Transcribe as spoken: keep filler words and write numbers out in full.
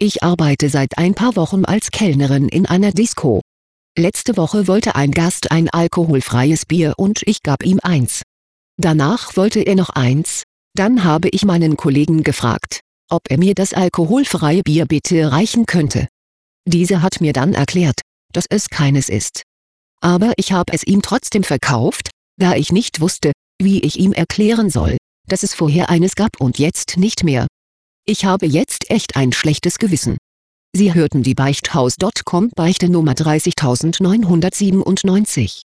Ich arbeite seit ein paar Wochen als Kellnerin in einer Disco. Letzte Woche wollte ein Gast ein alkoholfreies Bier und ich gab ihm eins. Danach wollte er noch eins, dann habe ich meinen Kollegen gefragt, ob er mir das alkoholfreie Bier bitte reichen könnte. Dieser hat mir dann erklärt, dass es keines ist. Aber ich habe es ihm trotzdem verkauft, da ich nicht wusste, wie ich ihm erklären soll, dass es vorher eines gab und jetzt nicht mehr. Ich habe jetzt echt ein schlechtes Gewissen. Sie hörten die Beichthaus Punkt com Beichte Nummer dreißigtausendneunhundertsiebenundneunzig.